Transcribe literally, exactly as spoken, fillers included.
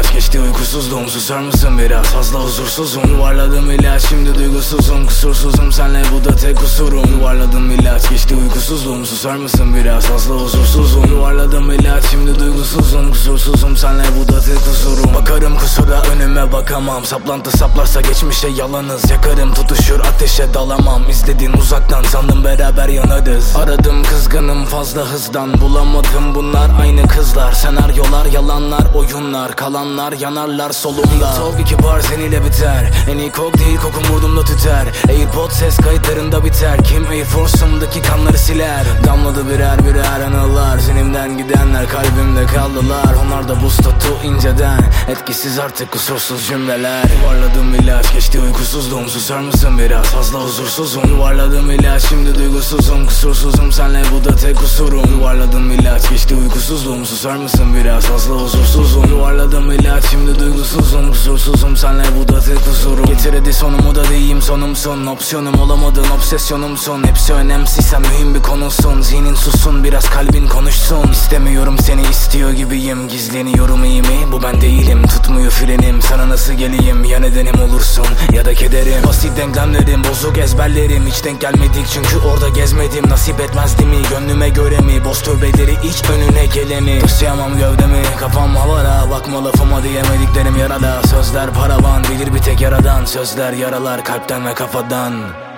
ilaç, geçti uykusuzluğum. Susar mısın biraz, fazla huzursuzum. Yuvarladım ilaç, şimdi duygusuzum. Kusursuzum senle, bu da tek kusurum. Yuvarladım ilaç, geçti uykusuzluğum. Susar mısın biraz, fazla huzursuzum. Yuvarladım ilaç, şimdi duygusuzum. Kusursuzum senle, bu da tek kusurum. Bakarım kusura, önüme bakamam. Saplantı saplarsa geçmişe yalanız. Yakarım tutuşur, ateşe dalamam. İzledin uzaktan, sandım beraber yanarız. Aradım kızgınım fazla hızdan, bulamadım bunlar aynı kızlar. Senaryolar, yalanlar, oyunlar, kalanlar yanarlar solumda. Talk iki bar seninle biter. En iyi kok değil, kokum burnumda tüter. Airpod ses kayıtlarında biter. Kim Air Force'umdaki kanları siler. Damladı birer birer anılar. Zihnimden gidenler kalbimde kaldılar. Onlar da buz tuttu inceden. Etkisiz artık kusursuz cümleler. Yuvarladım ilaç, geçti uykusuzluğum. Susar mısın biraz, fazla huzursuzum. Yuvarladım ilaç, şimdi duygusuzum. Kusursuzum senle, bu da tek kusurum. Yuvarladım ilaç, geçti uykusuzluğum. Susar mısın biraz, fazla huzursuzum. Yuvarladım ilaç, şimdi duygusuzum. Kusursuzum senle, bu da tek kusurum. Getir hadi sonumu da diyeyim sonumsun. Opsiyonum olamadın, obsesyonumsun. Hepsi önemsizsen mühim bir konusun. Zihnin susun, biraz kalbin konuşsun. İstemiyorum seni, istiyor gibiyim. Gizleniyorum iyi mi? Bu ben değilim. Tutmuyor frenim, sana nasıl geleyim? Ya nedenim olursun ya da kederim. Basit denklemlerim, bozuk ezberlerim. Hiç denk gelmedik çünkü orada gezmedim. Nasip etmezdi mi, gönlüme göre mi? Boz tövbeleri iç, önüne geleni. Taşıyamam gövdemi, kafam havada. Bakma lafıma, diyemediklerim yarada. Sözler paravan, bilir bir tek yaradan. Sözler yaralar kalpten ve kafadan.